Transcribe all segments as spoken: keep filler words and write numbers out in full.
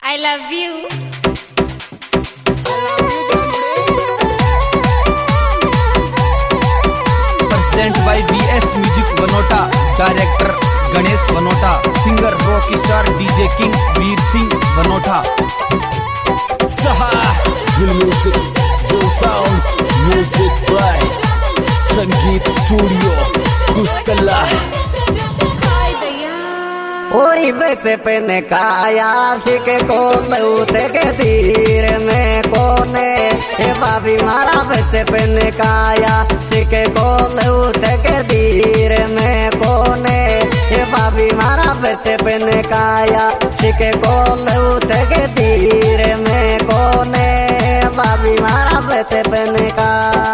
I love you. Present by B S Music Vanota, Director Ganesh Vanota, Singer Rockstar D J King Veer Singh Vanota. Saha, Will Music, Will Sound, Music by Sangeet Studio, Kustala. ओरी बेचे पेने काया सिके को लूटे के धीर में कोने हे भाभी मारा बेचे पेने काया सिके को लूटे के धीर में कोने हे भाभी मारा बेचे पेने काया सिके को लूटे के धीर में कोने भाभी मारा बेचे पेने का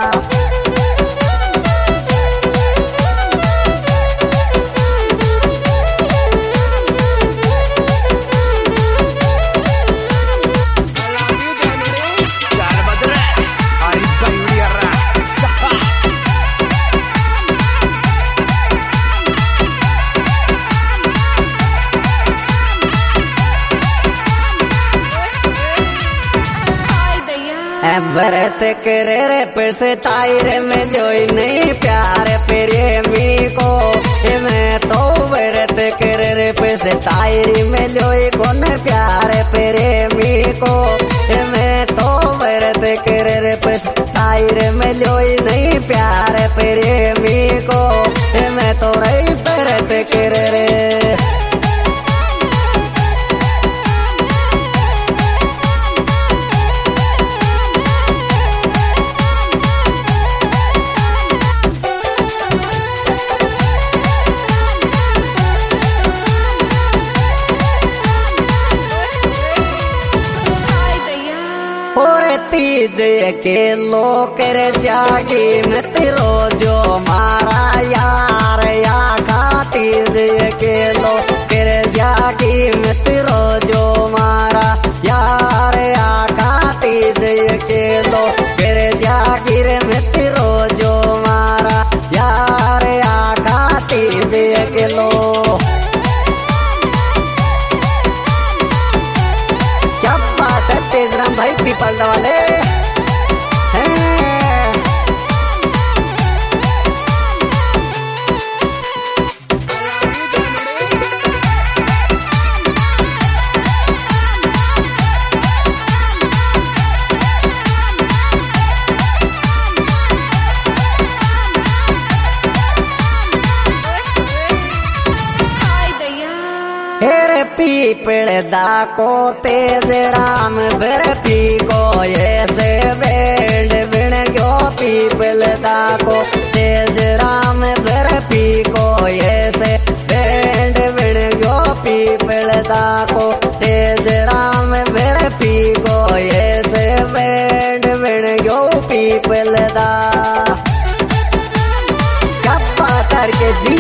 भरत करे रे पैसे तायरे में जोई नहीं प्यार प्रेमी को मैं तो भरत करे रे पैसे तायरी में जोई कौन प्यार प्रेमी को मैं तो भरत करे रे पैसे तायरे में जोई नहीं प्यार प्रेमी को मैं तो रही भरत करे रे तीज के लोकर जागी में तेरो जो मारा यार या खा तीज के लोकर जागी में तेरो जो मारा यार या खा तीज के लोकर जागीर में तेरो जो मारा यार या खा तीज के लो क्या बात है तेजराम भाई पीपल वाले हेरे पीपल दाको तेज राम बर पी को ये से बेड बिन गयो पीपल दाको तेज राम बर पी को ये से बेड बिन गयो पीपल दाको तेज राम बर पी को ये से बेड बिन गयो पीपल दा कप्पा करके जी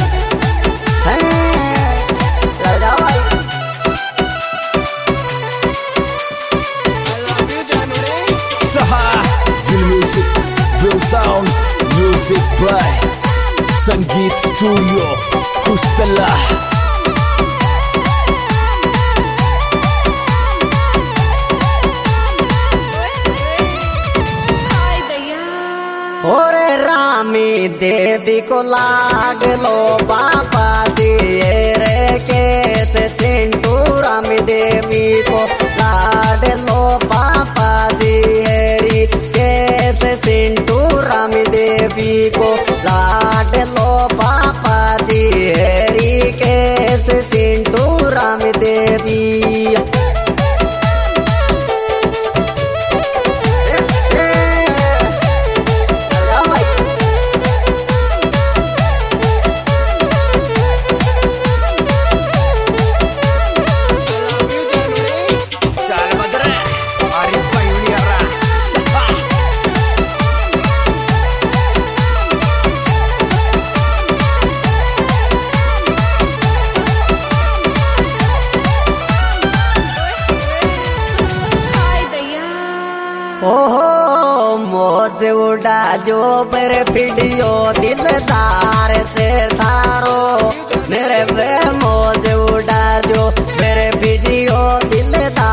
Sound Music by Sangeet Studio Kustala. और रामी देवी को लाग लो बाबा जी रे कैसे सिंटू रामी देवी को लाड लो पापा जी हेरी कैसे सिंटू रामी देवी को लाड लो पापा जी हेरी कैसे सिंटू रामी देवी ओहो मौज उड़ा जो पर वीडियो दिलदार से थारो मेरे वे मौज उड़ा जो मेरे वीडियो दिलदार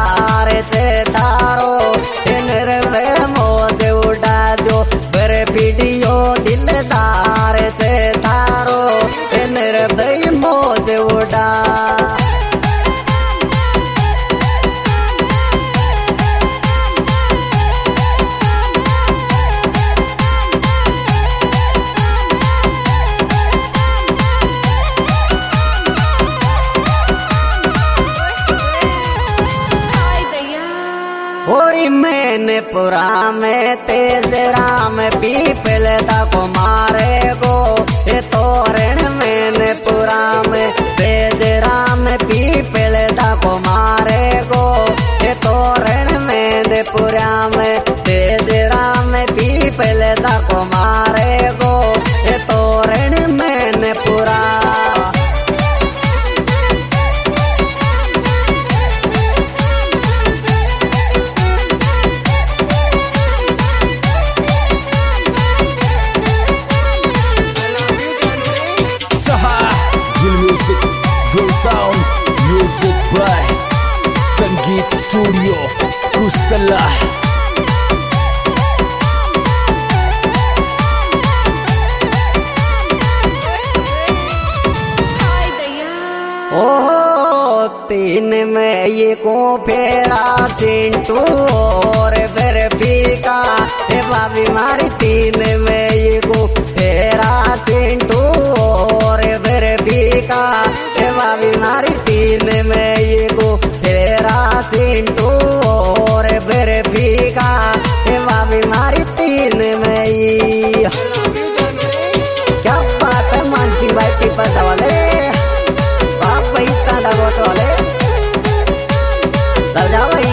मारी मैंने पुरा में तेज राम पीपल दा को मारे गो ये तोरण मैंने पुरा में तेज राम पीपल दा को मारे गो ये तोरण मैंने पुरा में तेज राम पीपल दा को मारे गो ये तोरण मैंने पुरा Real sound, music by Sangeet Studio, Kustala. ओ तीन में ये को फेरा सिंटू और फिर फीका हे बाबी मारी तीन में ये को फेरा सिंटू और फिर फीका हे बाबी मारी तीन में ये को फेरा सिंटू और फिर फीका हे बाबी मारी तीन में ये क्या बात है मानसी भाई पीपल वाले पैसा दबोट वाले जाओ